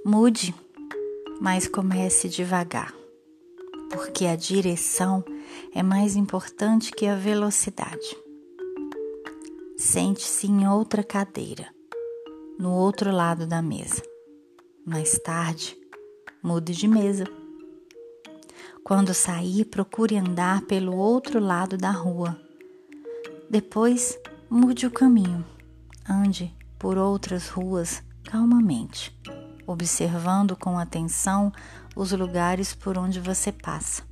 Mude, mas comece devagar, porque a direção é mais importante que a velocidade. Sente-se em outra cadeira, no outro lado da mesa. Mais tarde, mude de mesa. Quando sair, procure andar pelo outro lado da rua. Depois, mude o caminho. Ande por outras ruas calmamente, observando com atenção os lugares por onde você passa.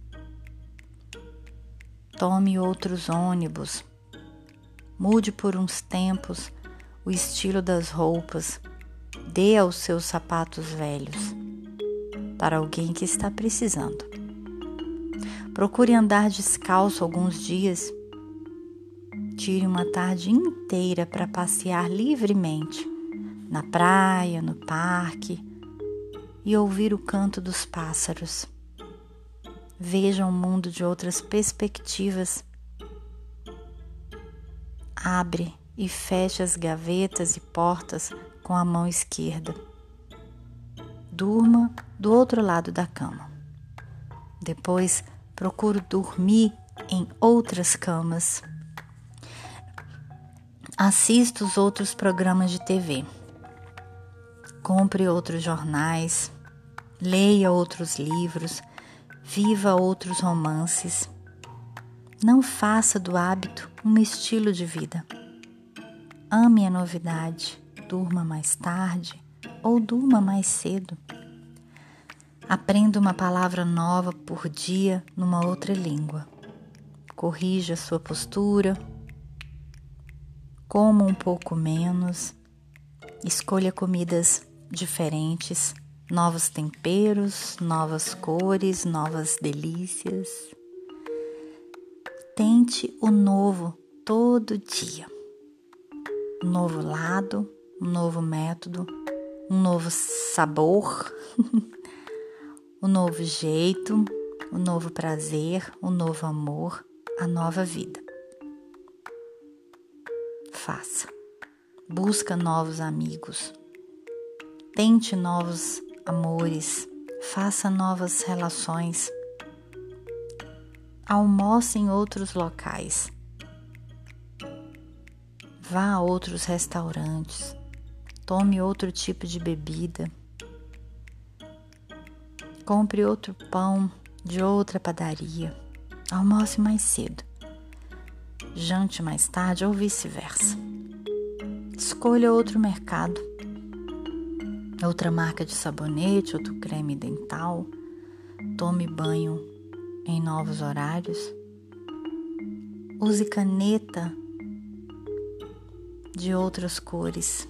Tome outros ônibus. Mude por uns tempos o estilo das roupas. Dê aos seus sapatos velhos para alguém que está precisando. Procure andar descalço alguns dias. Tire uma tarde inteira para passear livremente na praia, no parque e ouvir o canto dos pássaros. Veja o mundo de outras perspectivas. Abre e feche as gavetas e portas com a mão esquerda. Durma do outro lado da cama. Depois, procure dormir em outras camas. Assista os outros programas de TV. Compre outros jornais. Leia outros livros. Viva outros romances. Não faça do hábito um estilo de vida. Ame a novidade. Durma mais tarde ou durma mais cedo. Aprenda uma palavra nova por dia numa outra língua. Corrija sua postura. Coma um pouco menos. Escolha comidas diferentes, novos temperos, novas cores, novas delícias. Tente o novo todo dia. Um novo lado, um novo método, um novo sabor, um novo jeito, um novo prazer, um novo amor, a nova vida. Faça. Busca novos amigos. Tente novos amores. Faça novas relações. Almoce em outros locais. Vá a outros restaurantes. Tome outro tipo de bebida. Compre outro pão de outra padaria. Almoce mais cedo. Jante mais tarde ou vice-versa. Escolha outro mercado. Outra marca de sabonete, outro creme dental. Tome banho em novos horários. Use caneta de outras cores.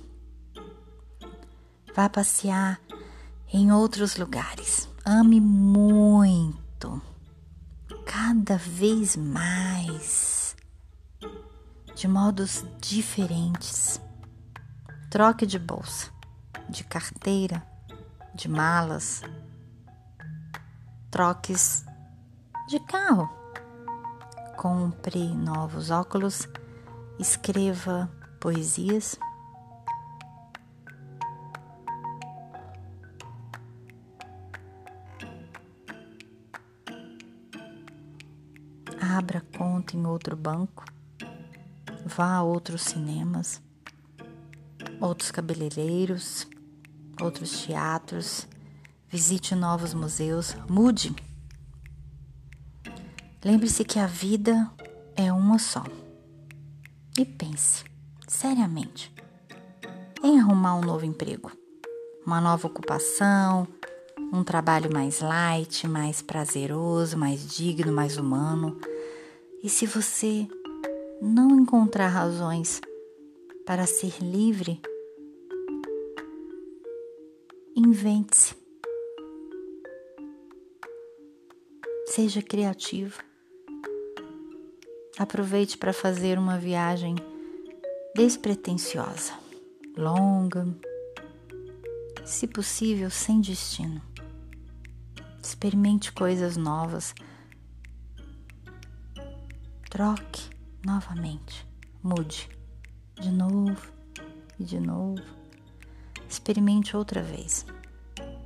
Vá passear em outros lugares. Ame muito, cada vez mais, de modos diferentes. Troque de bolsa, de carteira, de malas. Troques de carro. Compre novos óculos. Escreva poesias. Abra conta em outro banco. Vá a outros cinemas, outros cabeleireiros, outros teatros. Visite novos museus. Mude. Lembre-se que a vida é uma só. E pense, seriamente, em arrumar um novo emprego, uma nova ocupação, um trabalho mais light, mais prazeroso, mais digno, mais humano. E se você não encontrar razões para ser livre, invente-se. Seja criativo. Aproveite para fazer uma viagem despretensiosa, longa, se possível sem destino. Experimente coisas novas. Troque novamente. Mude de novo e de novo. Experimente outra vez.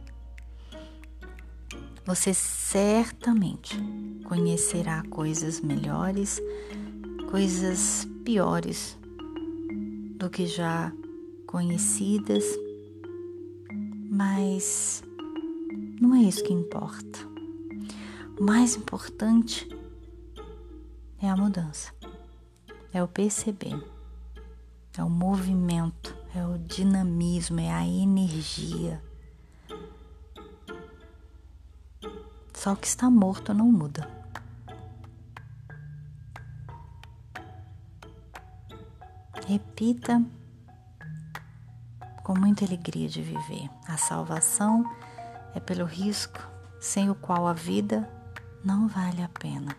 você certamente conhecerá coisas melhores, coisas piores do que já conhecidas, mas não é isso que importa. O mais importante é a mudança, é o perceber, é o movimento, é o dinamismo, é a energia. Só o que está morto não muda. Repita com muita alegria de viver. A salvação é pelo risco, sem o qual a vida não vale a pena.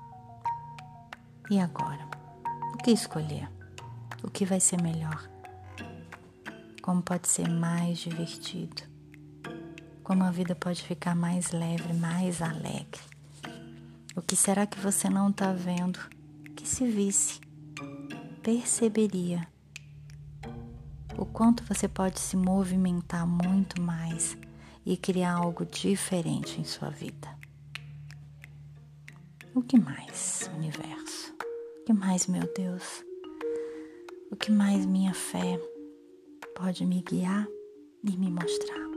E agora? O que escolher? O que vai ser melhor? Como pode ser mais divertido? Como a vida pode ficar mais leve, mais alegre? O que será que você não está vendo? Que se visse, perceberia o quanto você pode se movimentar muito mais e criar algo diferente em sua vida. O que mais, universo? O que mais, meu Deus? O que mais minha fé pode me guiar e me mostrar?